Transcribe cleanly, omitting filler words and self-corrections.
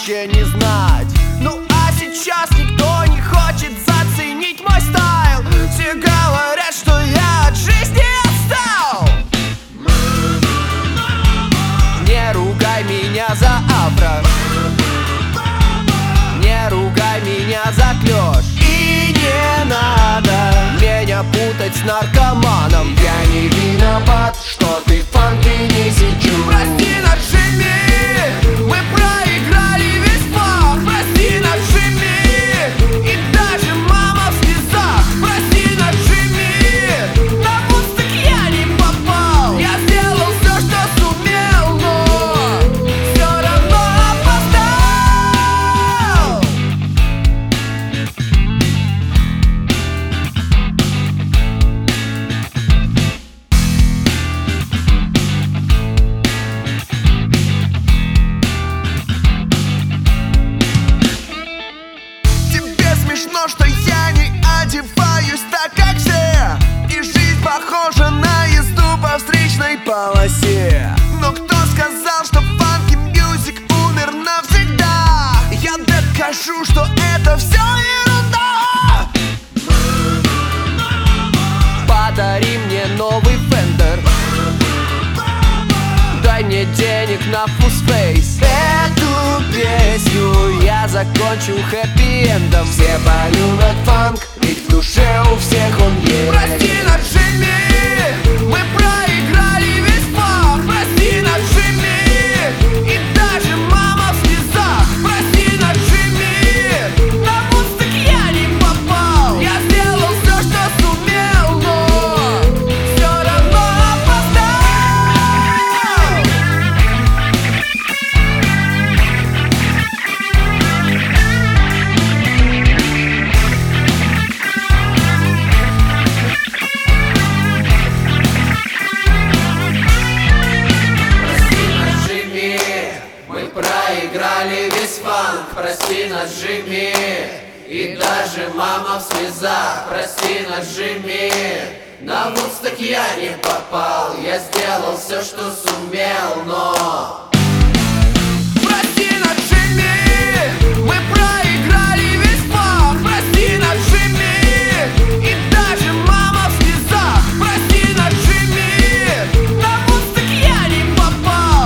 вообще не знать. Ну а сейчас никто не хочет заценить мой стайл. Все говорят, что я от жизни отстал. Не ругай меня за афро, не ругай меня за клёш. И не надо меня путать с наркоманом. Я не виноват, что ты в фанке не сидишь. Прости, над Джимми, мы проиграли весь фах. Прости, над Джимми, и даже мама в слезах. Прости, над Джимми, на Вудсток я не попал. Я сделал все, что сумел, но все равно опоздал. Тебе смешно, что я не одеваюсь так, как все, и жизнь похожа на езду по встречной полосе. Но кто сказал, что фанки мьюзик умер навсегда? Я докажу, что это все ерунда. Подари мне новый Fender, дай мне денег на фуст-фейс. Эту песню я закончу хэппи-эндом. Все полюбят фанк, ведь в душе у всех он есть. Прости, над Джимми, мы проиграли весь фах. Прости, над Джимми, и даже мама в слезах. Прости, над Джимми, на Вудсток я не попал. Я сделал все, что сумел, но все равно опоздал. Мы проиграли весь фанк. Прости нас, Джимми, и даже мама в слезах. Прости нас, Джимми, на Вудсток я не попал. Я сделал все, что сумел, но Прости, над Джимми, мы проиграли.